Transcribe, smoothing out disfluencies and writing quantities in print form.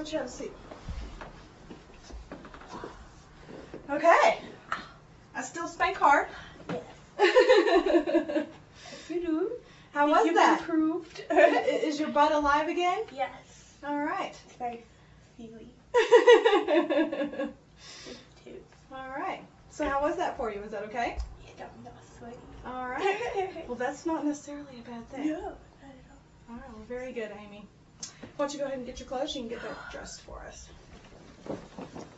don't you have a seat? Okay. I still spank hard. Yes. You do. How was that? Improved. Is your butt alive again? Yes. All right. It's very feely. Too. All right. So how was that for you? Was that okay? Yeah, that was sweaty. All right. Well, that's not necessarily a bad thing. No, not at all. All right. Well, very good, Amy. Why don't you go ahead and get your clothes? You can get that dressed for us.